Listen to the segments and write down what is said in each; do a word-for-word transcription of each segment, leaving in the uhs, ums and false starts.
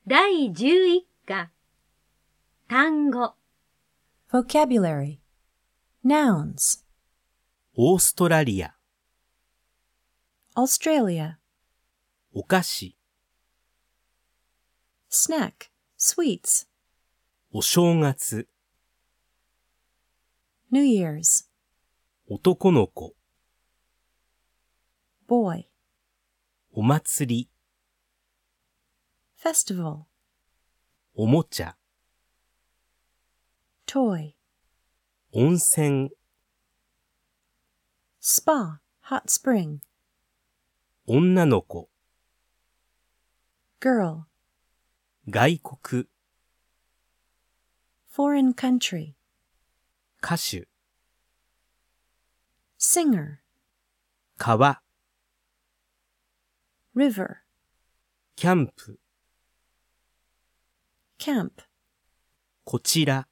だいじゅういっか単語 Vocabulary. Nouns. オーストラリア、 Australia. お菓子、 Snack. Sweets. お正月、 New Year's. 男の子、 Boy. お祭り、 Festival. おもちゃ、 Toy. 温泉、 Spa. Hot spring. 女の子、 Girl. 外国、 Foreign country. 歌手、 Singer. 川、 River. キャンプ、 Camp. こちら、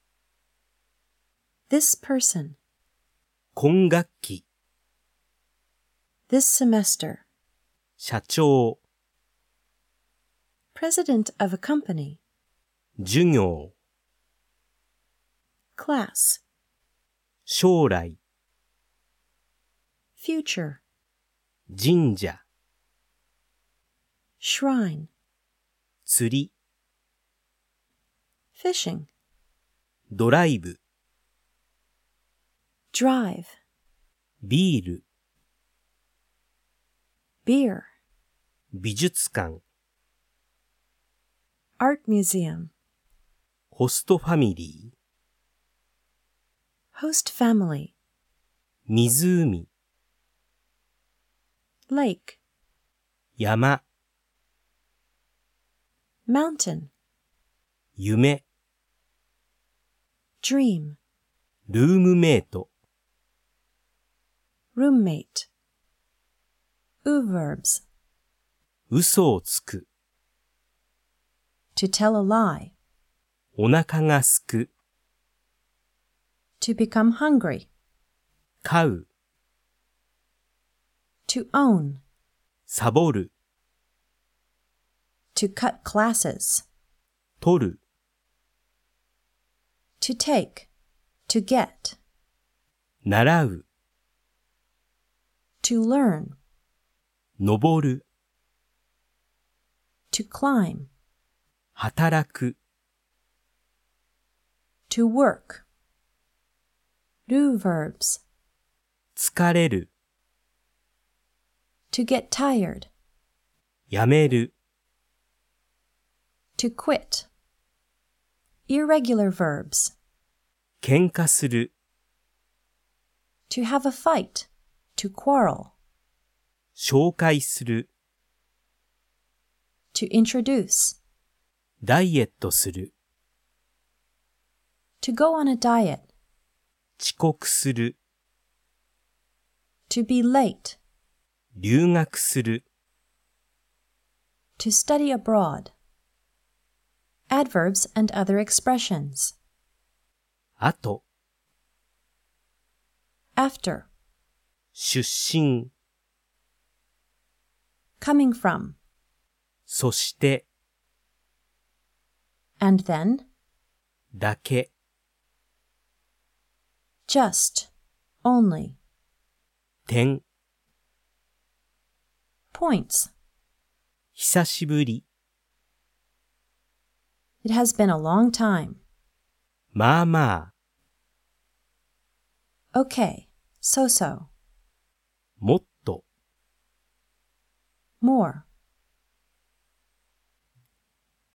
This person. 今学期、 This semester. 社長、 President of a company. 授業、 Class. 将来、 Future. 神社、 Shrine. 釣り、 Fishing. ドライブ、 Drive. ビール、 Beer. 美術館、 Art museum. ホストファミリー、 Host family. 湖、 Lake. 山、 Mountain. 夢、 Dream. ルームメイト、 Roommate. U verbs. 嘘をつく、 To tell a lie. お腹がすく、 To become hungry. 飼う、 To own. サボる、 To cut classes. 取る、 To take. To get. 習う、 To learn. 登る、 To climb. 働く、 To work. Do verbs. 疲れる、 To get tired. やめる、 To quit. Irregular verbs. 喧嘩する、 To have a fight. To quarrel. 紹介する、 To introduce. ダイエットする、 To go on a diet. 遅刻する、 To be late. 留学する、 To study abroad. Adverbs and other expressions. あと、 After. 出身、 Coming from. そして、 And then. だけ、 Just. Only. 点、 Points. 久しぶり、 It has been a long time. まあまあ、 Okay. So-so. もっと、 More.